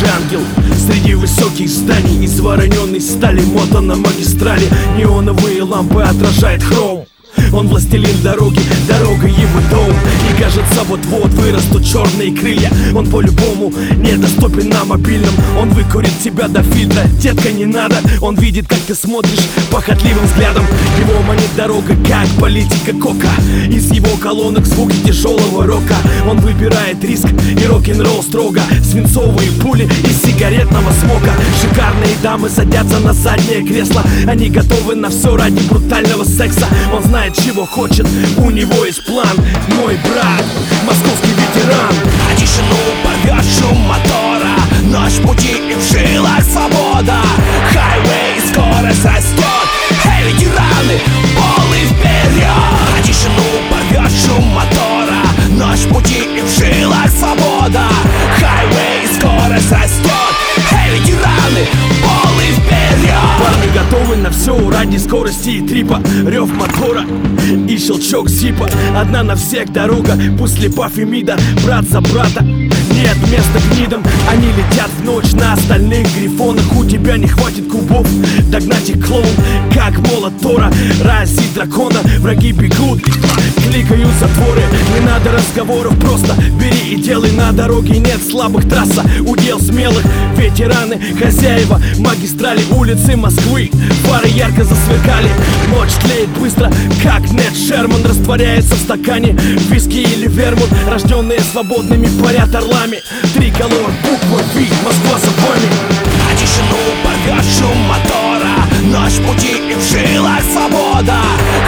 же ангел среди высоких зданий из вороненой стали. Мото на магистрали, неоновые лампы отражает хром. Он властелин дороги, дорога его дом. И кажется, вот-вот вырастут черные крылья. Он по-любому недоступен на мобильном. Он выкурит тебя до фильтра, детка, не надо. Он видит, как ты смотришь похотливым взглядом. Его манит дорога, как политика кока. Из его колонок звуки тяжелого рока. Он выбирает риск и рок-н-ролл строго. Свинцовые пули из сигаретного смока. Шикарные дамы садятся на заднее кресло. Они готовы на все ради брутального секса. Он знает, чего хочет, у него есть план. Мой брат, московский ветеран. А тишину порвет шум мотора. Ночь пути и в жилах свобода. Хайвей, скорость растет. Эй, ветераны, полы вперед. А тишину порвет шум мотора. Ночь пути и в жилах свобода. Хайвей, скорость растет. Эй, ветераны, полы вперед. Парни готовы на все ради скорости и трипа. Рев мотора и щелчок зипа. Одна на всех дорога, пусть слепа Фемида. Брат за брата, нет места гнидам. Они летят в ночь на остальных грифонах. У тебя не хватит кубов догнать их, клоун. Как молот Тора, разит дракона. Враги бегут, кликают затворы. Не надо разговоров, просто бери и делай. На дороге нет слабых, трасса удел смелых. Ветераны, хозяева магистрали, улицы Москвы. Фары ярко засверкали. Ночь тлеет быстро, как Нед Шерман. Растворяется в стакане виски или вермут. Рожденные свободными парят орлами. Триколор, буква V, Москва за вами. А тишину порвет шум мотора. Ночь пути и в жилах свобода.